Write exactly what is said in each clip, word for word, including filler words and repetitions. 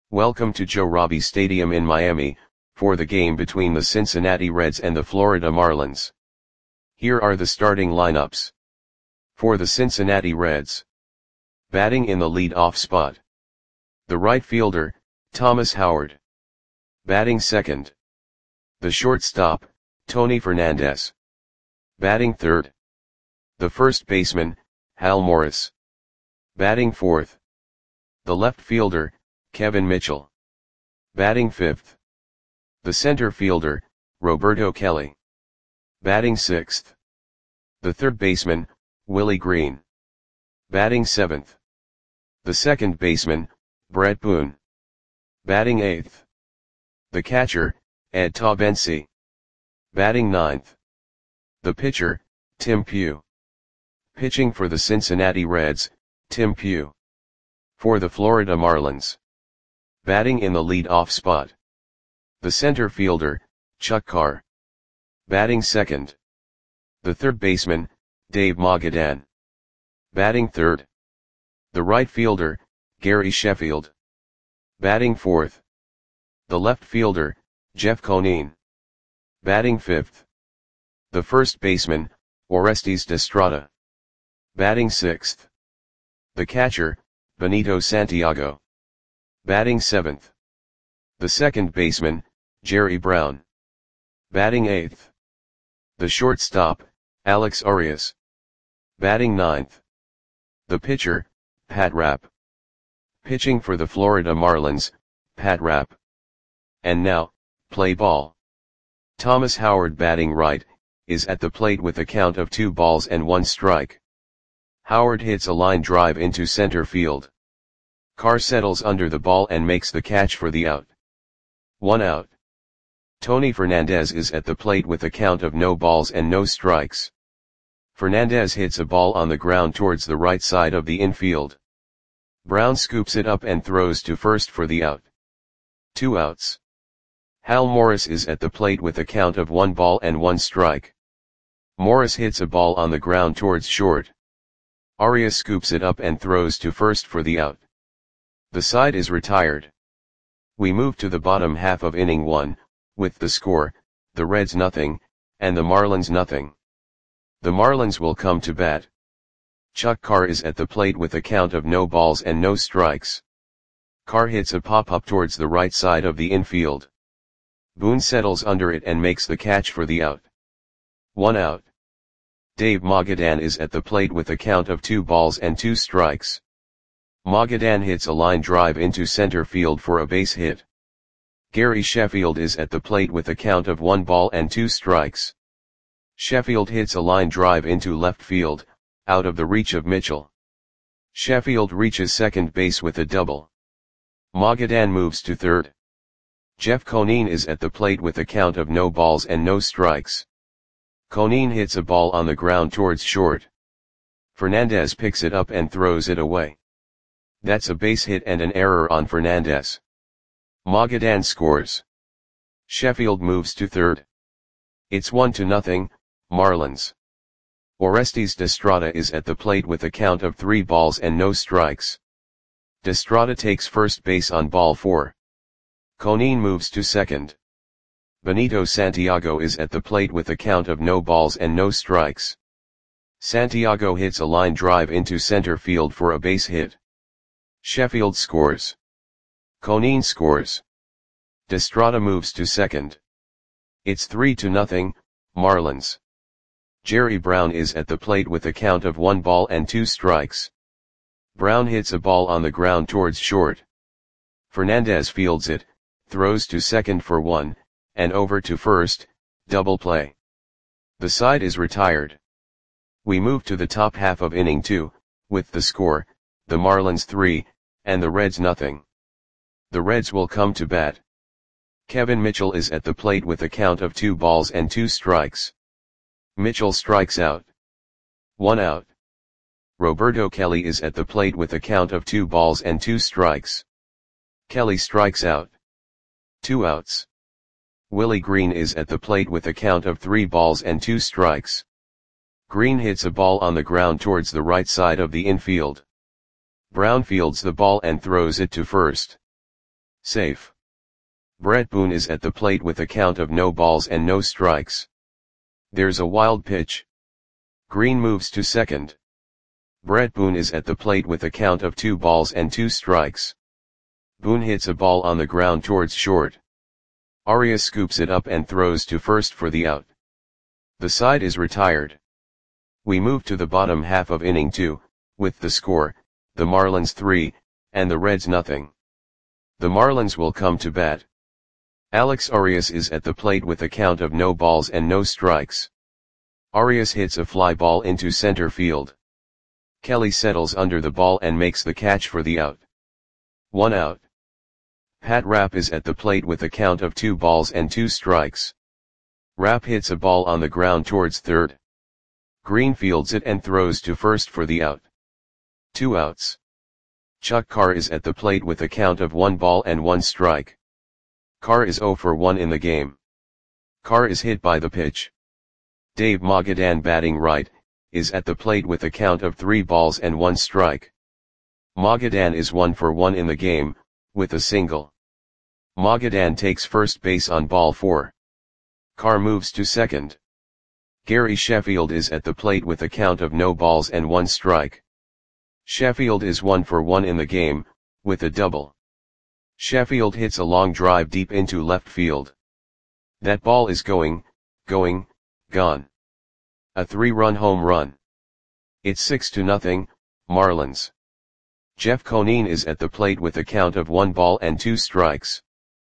Welcome to Joe Robbie Stadium in Miami, for the game between the Cincinnati Reds and the Florida Marlins. Here are the starting lineups. For the Cincinnati Reds. Batting in the lead-off spot. The right fielder, Thomas Howard. Batting second. The shortstop, Tony Fernandez. Batting third. The first baseman, Hal Morris. Batting fourth. The left fielder, Kevin Mitchell. Batting fifth. The center fielder, Roberto Kelly. Batting sixth. The third baseman, Willie Green. Batting seventh. The second baseman, Brett Boone. Batting eighth. The catcher, Ed Taubensi. Batting ninth. The pitcher, Tim Pugh. Pitching for the Cincinnati Reds, Tim Pugh. For the Florida Marlins. Batting in the lead-off spot. The center fielder, Chuck Carr. Batting second. The third baseman, Dave Magadan. Batting third. The right fielder, Gary Sheffield. Batting fourth. The left fielder, Jeff Conine. Batting fifth. The first baseman, Orestes Destrada. Batting sixth. The catcher, Benito Santiago. Batting seventh. The second baseman, Jerry Brown. Batting eighth. The shortstop, Alex Arias. Batting ninth. The pitcher, Pat Rapp. Pitching for the Florida Marlins, Pat Rapp. And now, play ball. Thomas Howard batting right, is at the plate with a count of two balls and one strike. Howard hits a line drive into center field. Carr settles under the ball and makes the catch for the out. One out. Tony Fernandez is at the plate with a count of no balls and no strikes. Fernandez hits a ball on the ground towards the right side of the infield. Brown scoops it up and throws to first for the out. Two outs. Hal Morris is at the plate with a count of one ball and one strike. Morris hits a ball on the ground towards short. Arias scoops it up and throws to first for the out. The side is retired. We move to the bottom half of inning one, with the score, the Reds nothing, and the Marlins nothing. The Marlins will come to bat. Chuck Carr is at the plate with a count of no balls and no strikes. Carr hits a pop-up towards the right side of the infield. Boone settles under it and makes the catch for the out. One out. Dave Magadan is at the plate with a count of two balls and two strikes. Magadan hits a line drive into center field for a base hit. Gary Sheffield is at the plate with a count of one ball and two strikes. Sheffield hits a line drive into left field, out of the reach of Mitchell. Sheffield reaches second base with a double. Magadan moves to third. Jeff Conine is at the plate with a count of no balls and no strikes. Conine hits a ball on the ground towards short. Fernandez picks it up and throws it away. That's a base hit and an error on Fernandez. Magadan scores. Sheffield moves to third. It's one to nothing, Marlins. Orestes Destrada is at the plate with a count of three balls and no strikes. Destrada takes first base on ball four. Conine moves to second. Benito Santiago is at the plate with a count of no balls and no strikes. Santiago hits a line drive into center field for a base hit. Sheffield scores. Conine scores. Destrada moves to second. It's three to nothing, Marlins. Jerry Brown is at the plate with a count of one ball and two strikes. Brown hits a ball on the ground towards short. Fernandez fields it, throws to second for one, and over to first, double play. The side is retired. We move to the top half of inning two, with the score, the Marlins three, and the Reds nothing. The Reds will come to bat. Kevin Mitchell is at the plate with a count of two balls and two strikes. Mitchell strikes out. One out. Roberto Kelly is at the plate with a count of two balls and two strikes. Kelly strikes out. Two outs. Willie Green is at the plate with a count of three balls and two strikes. Green hits a ball on the ground towards the right side of the infield. Brown fields the ball and throws it to first. Safe. Brett Boone is at the plate with a count of no balls and no strikes. There's a wild pitch. Green moves to second. Brett Boone is at the plate with a count of two balls and two strikes. Boone hits a ball on the ground towards short. Arias scoops it up and throws to first for the out. The side is retired. We move to the bottom half of inning two, with the score, the Marlins three, and the Reds nothing. The Marlins will come to bat. Alex Arias is at the plate with a count of no balls and no strikes. Arias hits a fly ball into center field. Kelly settles under the ball and makes the catch for the out. One out. Pat Rapp is at the plate with a count of two balls and two strikes. Rapp hits a ball on the ground towards third. Green fields it and throws to first for the out. Two outs. Chuck Carr is at the plate with a count of one ball and one strike. Carr is oh for one in the game. Carr is hit by the pitch. Dave Magadan, batting right, is at the plate with a count of three balls and one strike. Magadan is one for one in the game, with a single. Magadan takes first base on ball four. Carr moves to second. Gary Sheffield is at the plate with a count of no balls and one strike. Sheffield is one for one in the game, with a double. Sheffield hits a long drive deep into left field. That ball is going, going, gone. A three-run home run. It's six to nothing, Marlins. Jeff Conine is at the plate with a count of one ball and two strikes.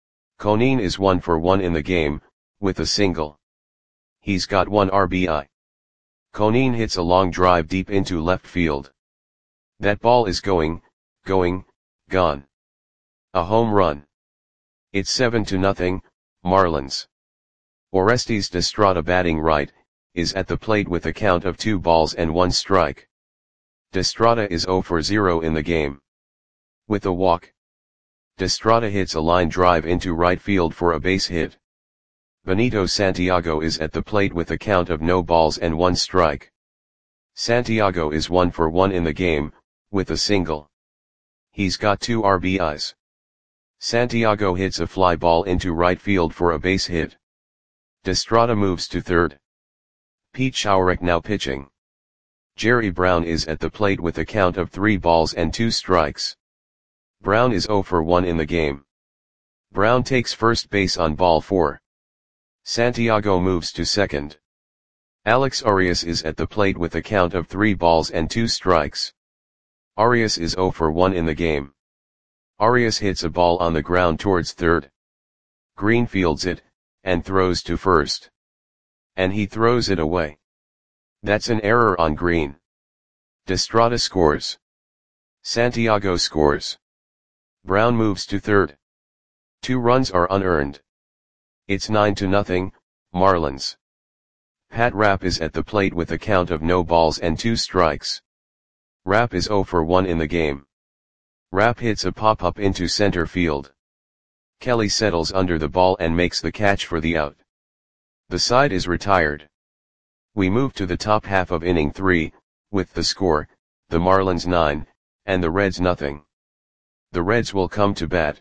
Conine is one for one in the game, with a single. He's got one R B I. Conine hits a long drive deep into left field. That ball is going, going, gone. A home run. It's seven to nothing, Marlins. Orestes Destrada, batting right, is at the plate with a count of two balls and one strike. Destrada is oh for zero in the game. With a walk. Destrada hits a line drive into right field for a base hit. Benito Santiago is at the plate with a count of no balls and one strike. Santiago is one for one in the game, with a single. He's got two R B Is. Santiago hits a fly ball into right field for a base hit. Destrada moves to third. Pete Schourek now pitching. Jerry Brown is at the plate with a count of three balls and two strikes. Brown is oh for one in the game. Brown takes first base on ball four. Santiago moves to second. Alex Arias is at the plate with a count of three balls and two strikes. Arias is oh for one in the game. Arias hits a ball on the ground towards third. Green fields it, and throws to first. And he throws it away. That's an error on Green. Destrada scores. Santiago scores. Brown moves to third. Two runs are unearned. It's nine to nothing, Marlins. Pat Rapp is at the plate with a count of no balls and two strikes. Rapp is oh for one in the game. Rapp hits a pop-up into center field. Kelly settles under the ball and makes the catch for the out. The side is retired. We move to the top half of inning three, with the score, the Marlins nine, and the Reds nothing. The Reds will come to bat.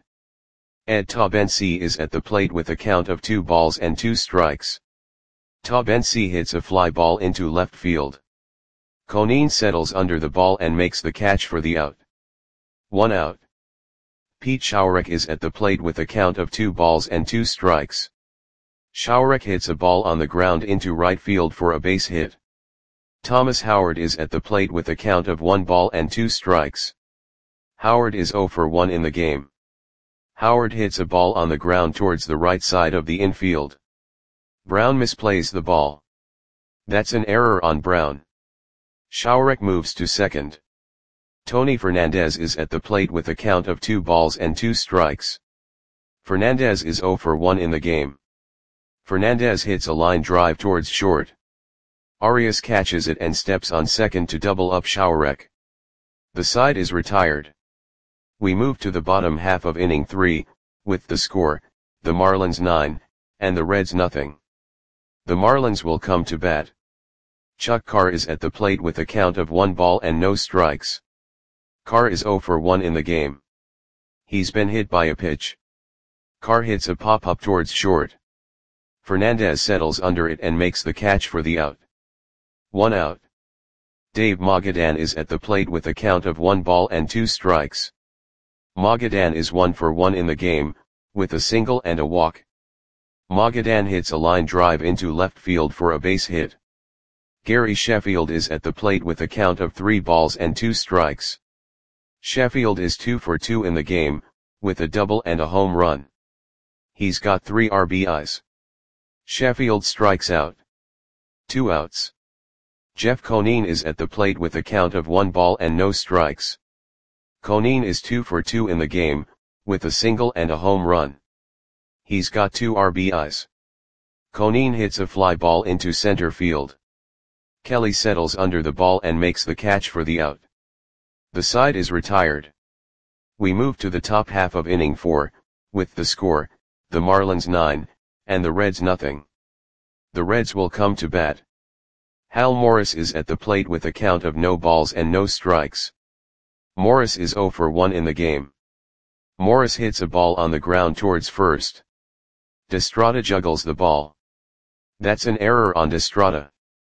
Ed Taubensee is at the plate with a count of two balls and two strikes. Taubensee hits a fly ball into left field. Conine settles under the ball and makes the catch for the out. One out. Pete Schourek is at the plate with a count of two balls and two strikes. Schourek hits a ball on the ground into right field for a base hit. Thomas Howard is at the plate with a count of one ball and two strikes. Howard is oh for one in the game. Howard hits a ball on the ground towards the right side of the infield. Brown misplays the ball. That's an error on Brown. Schourek moves to second. Tony Fernandez is at the plate with a count of two balls and two strikes. Fernandez is oh for one in the game. Fernandez hits a line drive towards short. Arias catches it and steps on second to double up Schourek. The side is retired. We move to the bottom half of inning three, with the score, the Marlins nine, and the Reds nothing. The Marlins will come to bat. Chuck Carr is at the plate with a count of one ball and no strikes. Carr is oh for one in the game. He's been hit by a pitch. Carr hits a pop-up towards short. Fernandez settles under it and makes the catch for the out. One out. Dave Magadan is at the plate with a count of one ball and two strikes. Magadan is one for one in the game, with a single and a walk. Magadan hits a line drive into left field for a base hit. Gary Sheffield is at the plate with a count of three balls and two strikes. Sheffield is two for two in the game, with a double and a home run. He's got three R B Is. Sheffield strikes out. Two outs. Jeff Conine is at the plate with a count of one ball and no strikes. Conine is two for two in the game, with a single and a home run. He's got two R B Is. Conine hits a fly ball into center field. Kelly settles under the ball and makes the catch for the out. The side is retired. We move to the top half of inning four, with the score, the Marlins nine, and the Reds nothing. The Reds will come to bat. Hal Morris is at the plate with a count of no balls and no strikes. Morris is zero for one in the game. Morris hits a ball on the ground towards first. Destrada juggles the ball. That's an error on Destrada.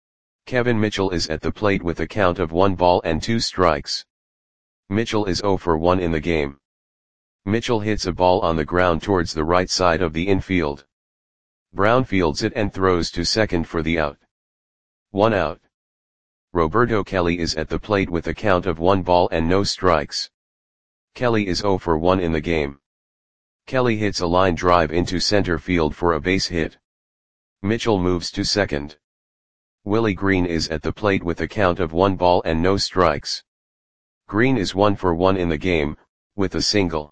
Kevin Mitchell is at the plate with a count of one ball and two strikes. Mitchell is zero for one in the game. Mitchell hits a ball on the ground towards the right side of the infield. Brown fields it and throws to second for the out. One out. Roberto Kelly is at the plate with a count of one ball and no strikes. Kelly is zero for one in the game. Kelly hits a line drive into center field for a base hit. Mitchell moves to second. Willie Green is at the plate with a count of one ball and no strikes. Green is one for one in the game, with a single.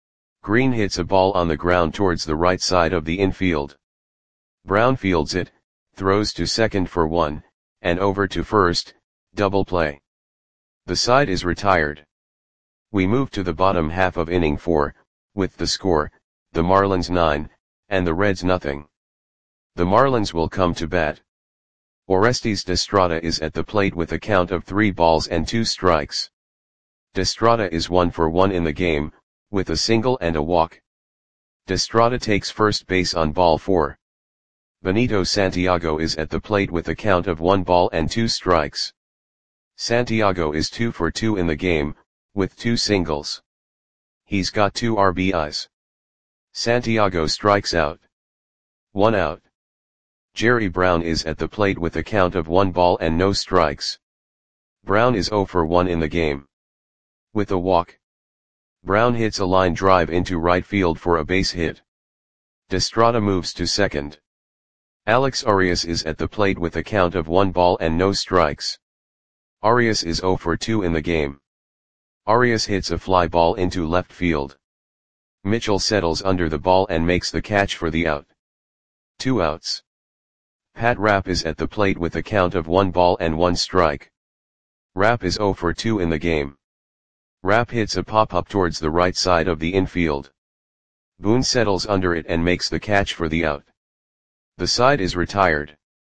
Green hits a ball on the ground towards the right side of the infield. Brown fields it, throws to second for one, and over to first, double play. The side is retired. We move to the bottom half of inning four, with the score, the Marlins nine, and the Reds nothing. The Marlins will come to bat. Orestes Destrada is at the plate with a count of three balls and two strikes. Destrada is one for one in the game, with a single and a walk. Destrada takes first base on ball four. Benito Santiago is at the plate with a count of one ball and two strikes. Santiago is two for two in the game, with two singles. He's got two R B Is. Santiago strikes out. One out. Jerry Brown is at the plate with a count of one ball and no strikes. Brown is zero for one in the game. With a walk. Brown hits a line drive into right field for a base hit. Destrada moves to second. Alex Arias is at the plate with a count of one ball and no strikes. Arias is zero for two in the game. Arias hits a fly ball into left field. Mitchell settles under the ball and makes the catch for the out. Two outs. Pat Rapp is at the plate with a count of one ball and one strike. Rapp is zero for two in the game. Rapp hits a pop-up towards the right side of the infield. Boone settles under it and makes the catch for the out. The side is retired.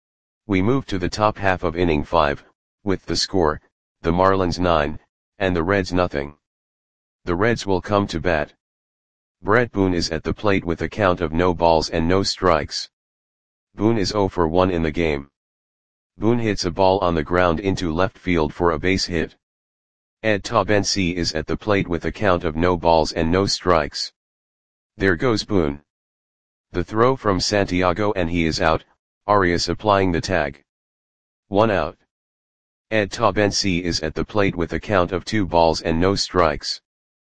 We move to the top half of inning five, with the score, the Marlins nine, and the Reds nothing. The Reds will come to bat. Brett Boone is at the plate with a count of no balls and no strikes. Boone is zero for one in the game. Boone hits a ball on the ground into left field for a base hit. Ed Taubensee is at the plate with a count of no balls and no strikes. There goes Boone. The throw from Santiago and he is out, Arias applying the tag. One out. Ed Taubensee is at the plate with a count of two balls and no strikes.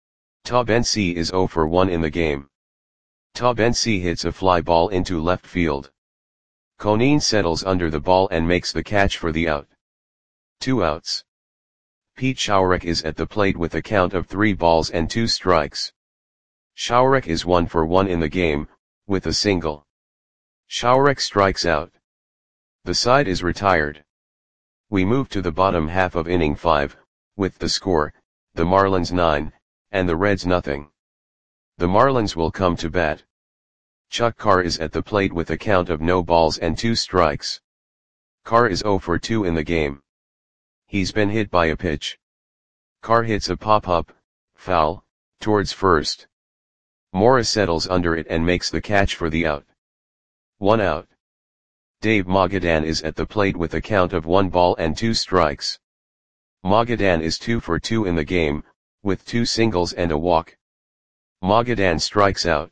Taubensee is zero for one in the game. Taubensee hits a fly ball into left field. Conine settles under the ball and makes the catch for the out. Two outs. Pete Schourek is at the plate with a count of three balls and two strikes. Schourek is one for one in the game, with a single. Schourek strikes out. The side is retired. We move to the bottom half of inning five, with the score, the Marlins nine, and the Reds nothing. The Marlins will come to bat. Chuck Carr is at the plate with a count of no balls and two strikes. Carr is zero for two in the game. He's been hit by a pitch. Carr hits a pop-up, foul, towards first. Morris settles under it and makes the catch for the out. One out. Dave Magadan is at the plate with a count of one ball and two strikes. Magadan is two for two in the game, with two singles and a walk. Magadan strikes out.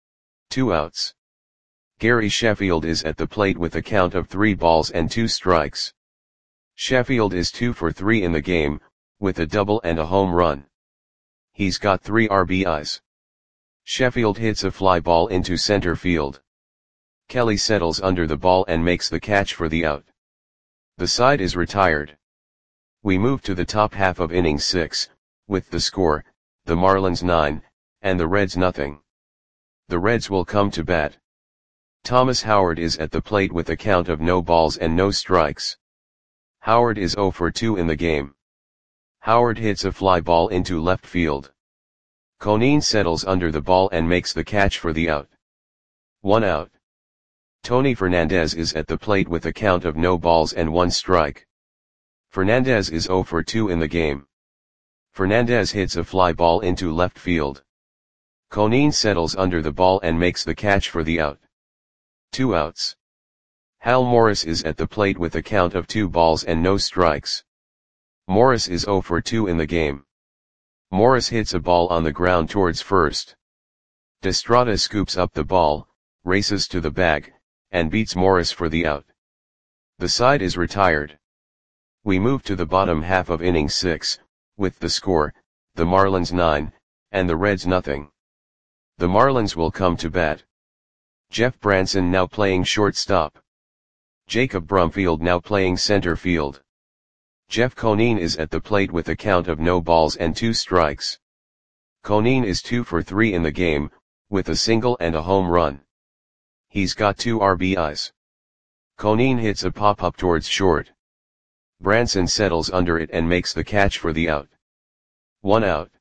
Two outs. Gary Sheffield is at the plate with a count of three balls and two strikes. Sheffield is two for three in the game, with a double and a home run. He's got three R B Is. Sheffield hits a fly ball into center field. Kelly settles under the ball and makes the catch for the out. The side is retired. We move to the top half of inning six, with the score, the Marlins nine, and the Reds nothing. The Reds will come to bat. Thomas Howard is at the plate with a count of no balls and no strikes. Howard is zero for two in the game. Howard hits a fly ball into left field. Conine settles under the ball and makes the catch for the out. One out. Tony Fernandez is at the plate with a count of no balls and one strike. Fernandez is zero for two in the game. Fernandez hits a fly ball into left field. Conine settles under the ball and makes the catch for the out. Two outs. Hal Morris is at the plate with a count of two balls and no strikes. Morris is zero for two in the game. Morris hits a ball on the ground towards first. Destrada scoops up the ball, races to the bag, and beats Morris for the out. The side is retired. We move to the bottom half of inning six, with the score, the Marlins nine, and the Reds nothing. The Marlins will come to bat. Jeff Branson now playing shortstop. Jacob Brumfield now playing center field. Jeff Conine is at the plate with a count of no balls and two strikes. Conine is two for three in the game, with a single and a home run. He's got two R B Is. Conine hits a pop-up towards short. Branson settles under it and makes the catch for the out. One out.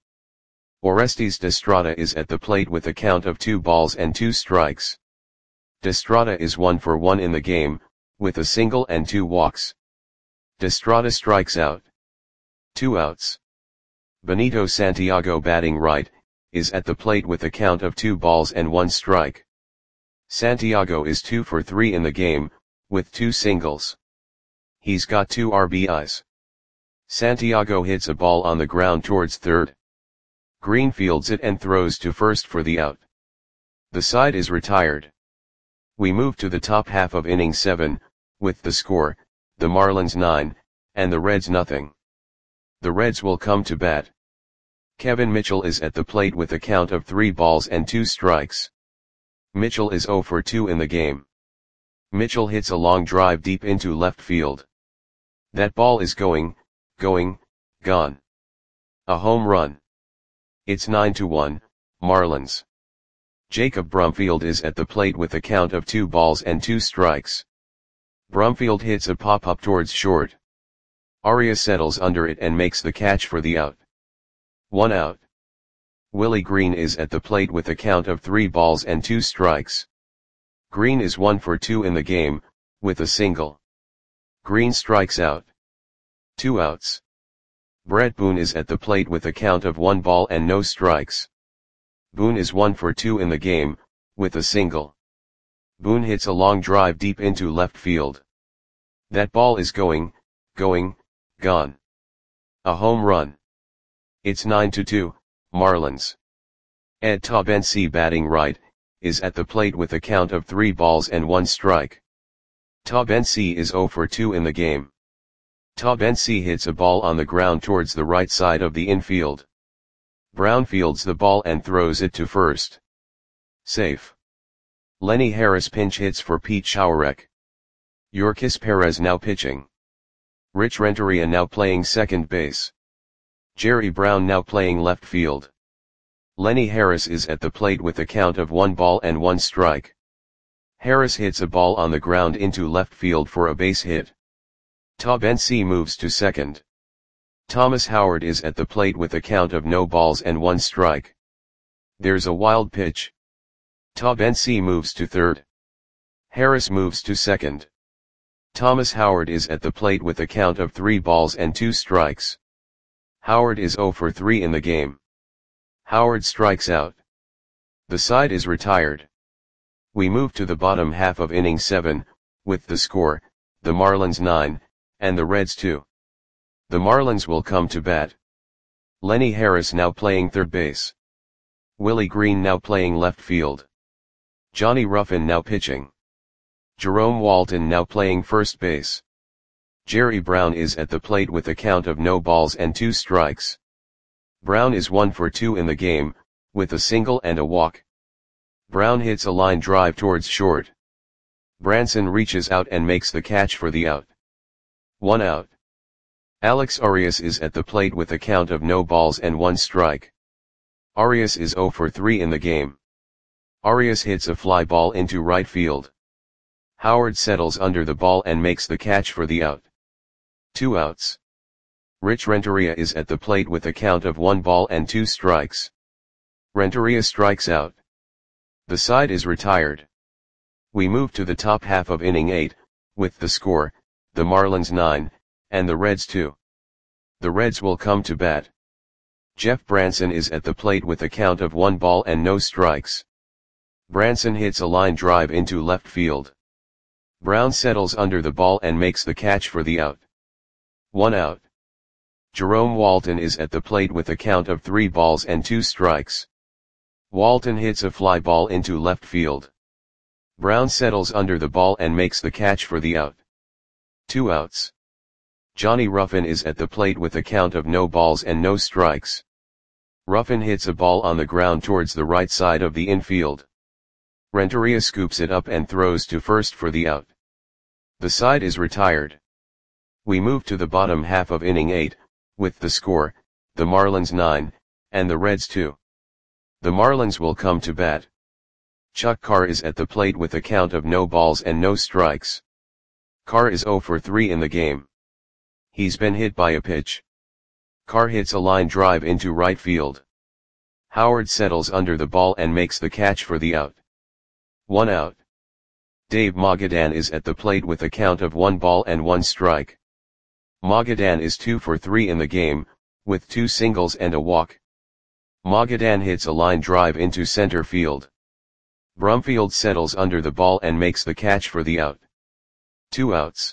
Orestes Destrada is at the plate with a count of two balls and two strikes. Destrada is one for one in the game, with a single and two walks. Destrada strikes out. Two outs. Benito Santiago batting right, is at the plate with a count of two balls and one strike. Santiago is two for three in the game, with two singles. He's got two R B Is. Santiago hits a ball on the ground towards third. Green fields it and throws to first for the out. The side is retired. We move to the top half of inning seven, with the score, the Marlins nine, and the Reds nothing. The Reds will come to bat. Kevin Mitchell is at the plate with a count of three balls and two strikes. Mitchell is zero for two in the game. Mitchell hits a long drive deep into left field. That ball is going, going, gone. A home run. It's nine to one, Marlins. Jacob Brumfield is at the plate with a count of two balls and two strikes. Brumfield hits a pop-up towards short. Arias settles under it and makes the catch for the out. One out. Willie Green is at the plate with a count of three balls and two strikes. Green is one for two in the game, with a single. Green strikes out. Two outs. Brett Boone is at the plate with a count of one ball and no strikes. Boone is one for two in the game, with a single. Boone hits a long drive deep into left field. That ball is going, going, gone. A home run. It's nine to two, Marlins. Ed Taubensee batting right, is at the plate with a count of three balls and one strike. Taubensee is zero for two in the game. Taubensee hits a ball on the ground towards the right side of the infield. Brown fields the ball and throws it to first. Safe. Lenny Harris pinch hits for Pete Schourek. Yorkis Perez now pitching. Rich Renteria now playing second base. Jerry Brown now playing left field. Lenny Harris is at the plate with a count of one ball and one strike. Harris hits a ball on the ground into left field for a base hit. Taubensee moves to second. Thomas Howard is at the plate with a count of no balls and one strike. There's a wild pitch. Taubensee moves to third. Harris moves to second. Thomas Howard is at the plate with a count of three balls and two strikes. Howard is zero for three in the game. Howard strikes out. The side is retired. We move to the bottom half of inning seven, with the score, the Marlins nine, and the Reds two. The Marlins will come to bat. Lenny Harris now playing third base. Willie Green now playing left field. Johnny Ruffin now pitching. Jerome Walton now playing first base. Jerry Brown is at the plate with a count of no balls and two strikes. Brown is one for two in the game, with a single and a walk. Brown hits a line drive towards short. Branson reaches out and makes the catch for the out. One out. Alex Arias is at the plate with a count of no balls and one strike. Arias is zero for three in the game. Arias hits a fly ball into right field. Howard settles under the ball and makes the catch for the out. Two outs. Rich Renteria is at the plate with a count of one ball and two strikes. Renteria strikes out. The side is retired. We move to the top half of inning eight, with the score, the Marlins nine, and the Reds two. The Reds will come to bat. Jeff Branson is at the plate with a count of one ball and no strikes. Branson hits a line drive into left field. Brown settles under the ball and makes the catch for the out. One out. Jerome Walton is at the plate with a count of three balls and two strikes. Walton hits a fly ball into left field. Brown settles under the ball and makes the catch for the out. Two outs. Johnny Ruffin is at the plate with a count of no balls and no strikes. Ruffin hits a ball on the ground towards the right side of the infield. Renteria scoops it up and throws to first for the out. The side is retired. We move to the bottom half of inning eight, with the score, the Marlins nine, and the Reds two. The Marlins will come to bat. Chuck Carr is at the plate with a count of no balls and no strikes. Carr is zero for three in the game. He's been hit by a pitch. Carr hits a line drive into right field. Howard settles under the ball and makes the catch for the out. One out. Dave Magadan is at the plate with a count of one ball and one strike. Magadan is two for three in the game, with two singles and a walk. Magadan hits a line drive into center field. Brumfield settles under the ball and makes the catch for the out. Two outs.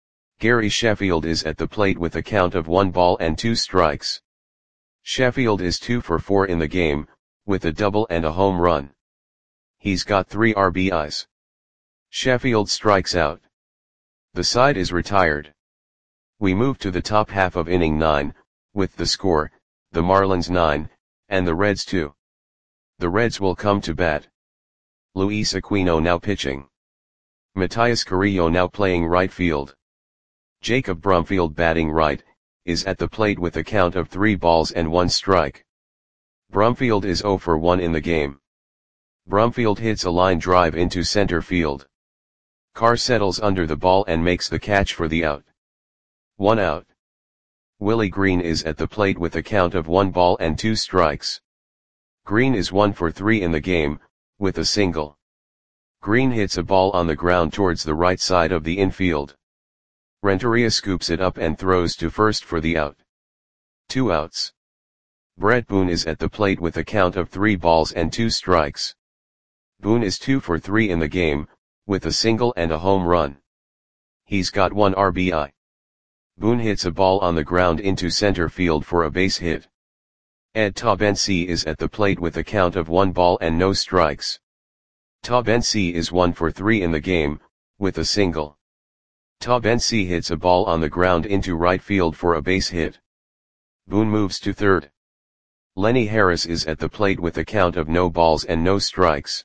Gary Sheffield is at the plate with a count of one ball and two strikes. Sheffield is two for four in the game, with a double and a home run. He's got three R B Is. Sheffield strikes out. The side is retired. We move to the top half of inning nine, with the score, the Marlins nine, and the Reds two. The Reds will come to bat. Luis Aquino now pitching. Matias Carrillo now playing right field. Jacob Brumfield batting right, is at the plate with a count of three balls and one strike. Brumfield is zero for one in the game. Brumfield hits a line drive into center field. Carr settles under the ball and makes the catch for the out. One out. Willie Green is at the plate with a count of one ball and two strikes. Green is one for three in the game, with a single. Green hits a ball on the ground towards the right side of the infield. Renteria scoops it up and throws to first for the out. Two outs. Brett Boone is at the plate with a count of three balls and two strikes. Boone is two for three in the game, with a single and a home run. He's got one R B I. Boone hits a ball on the ground into center field for a base hit. Ed Taubensee is at the plate with a count of one ball and no strikes. Taubensee is one for three in the game, with a single. Taubensee hits a ball on the ground into right field for a base hit. Boone moves to third. Lenny Harris is at the plate with a count of no balls and no strikes.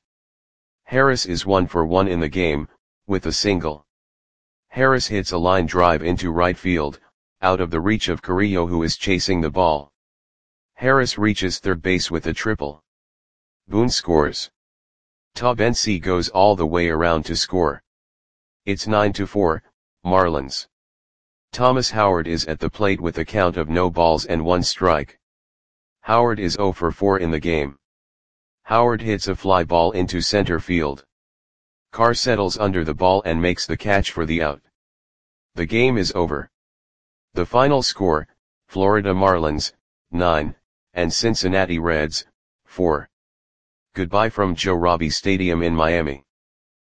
Harris is one for one in the game, with a single. Harris hits a line drive into right field, out of the reach of Carrillo, who is chasing the ball. Harris reaches third base with a triple. Boone scores. Taubensee goes all the way around to score. It's nine to four, Marlins. Thomas Howard is at the plate with a count of no balls and one strike. Howard is zero for four in the game. Howard hits a fly ball into center field. Carr settles under the ball and makes the catch for the out. The game is over. The final score, Florida Marlins, nine, and Cincinnati Reds, four. Goodbye from Joe Robbie Stadium in Miami.